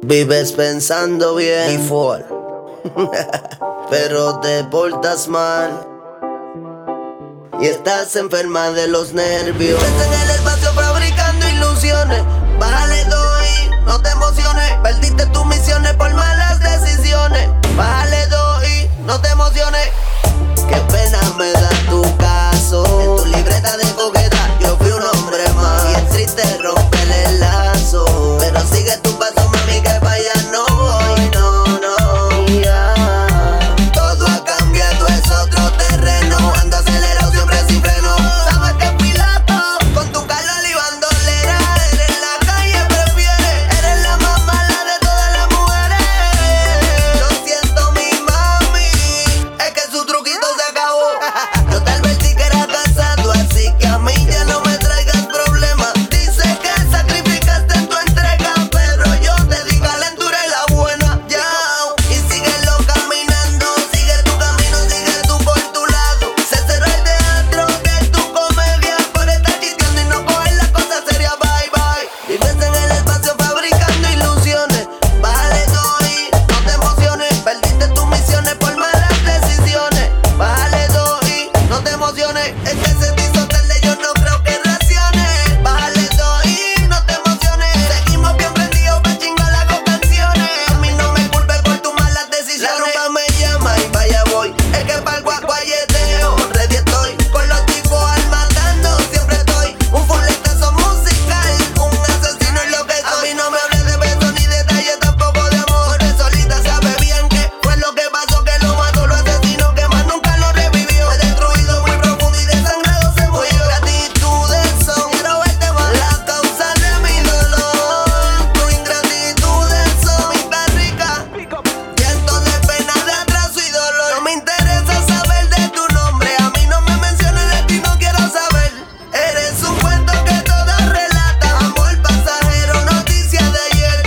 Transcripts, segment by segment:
Vives pensando bien y full, pero te portas mal y estás enferma de los nervios. Estás en el espacio fabricando ilusiones. Bájale doy, no te emociones. Perdiste tus misiones por malas decisiones. Bájale doy, no te emociones. Qué pena me da tu caso. En tu libreta de coqueta yo fui un hombre más. Y es triste romper el lazo, pero sigue tu paso, mami, que para allá no voy. No, no, ya. Todo ha cambiado, es otro terreno. Ando acelerado siempre sin freno. Sabes que piloto con tu calor y bandolera. Eres la calle prefieres. Eres la más mala de todas las mujeres. Lo siento, mi mami, es que su truquito se acabó. Yo te advertí que era casado, así que a mí ya no me traigas problemas. Dice que sacrificaste tu entrega, pero yo te di calentura y la buena. Ya, y síguelo caminando. Sigue tu camino, sigue tú por tu lado. Se cerró el teatro de tu comedia por estar chisteando y no coger las cosas serias. Bye, bye. Vives en el espacio fabricando ilusiones. Bájale doy, no te emociones. Perdiste tus misiones por malas decisiones. Bájale doy, no te emociones. Es que se te hizo tarde, yo no creo que reacciones. Bájale doy, no te emociones. Seguimos bien prendidos pa' chingar las canciones. A mí no me culpes por tus malas decisiones. La rumba me llama y vaya voy. Es que pa'l guaguayeteo ready estoy. Con los tipos al matando siempre estoy. Un fuletazo musical, un asesino es lo que soy. A mí no me hables de besos ni detalles, tampoco de amor. Solita sabe bien que fue lo que pasó, que lo mató, lo asesinó, que más nunca lo revivió. Fue destruido muy profundo y desangrado se murió. Gratitudes son, quiero verte más, la causa de mi dolor. Tu ingratitudes son mi perrica. Llanto de pena, de atraso y dolor. No me interesa saber de tu nombre. A mí no me menciones, de ti no quiero saber. Eres un cuento que todas relatan. Amor pasajero, noticia de ayer.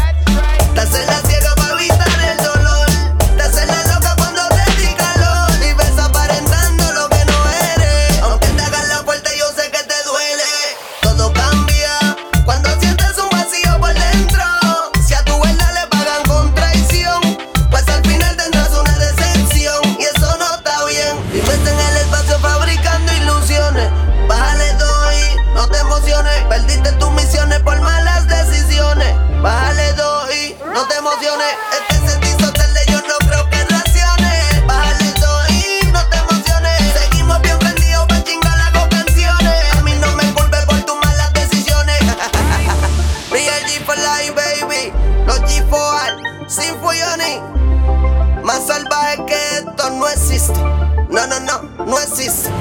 Te haces la ciega para evitar el dolor. Te haces la loca cuando te di calor. Vives aparentando lo que no eres. Aunque te hagas la fuerte, yo sé que te duele. Todo cambia cuando sientes un vacío por dentro. Si a tu verdad le pagan con traición, pues al final tendrás una decepción. Y eso no está bien. Vives en el espacio fabricando ilusiones. Bájale doy, no te emociones. Perdiste tus misiones por malas decisiones. Bájale doy, no te emociones. Es que se te hizo tarde, yo no creo que reacciones. Bájale doy, no te emociones. Seguimos bien prendidos pa' chingar las canciones. A mí no me culpes por tus malas decisiones. Real G for life, baby. Los G4R, sin Fuyoni. Más salvaje que esto no existe. No, no, no, no existe.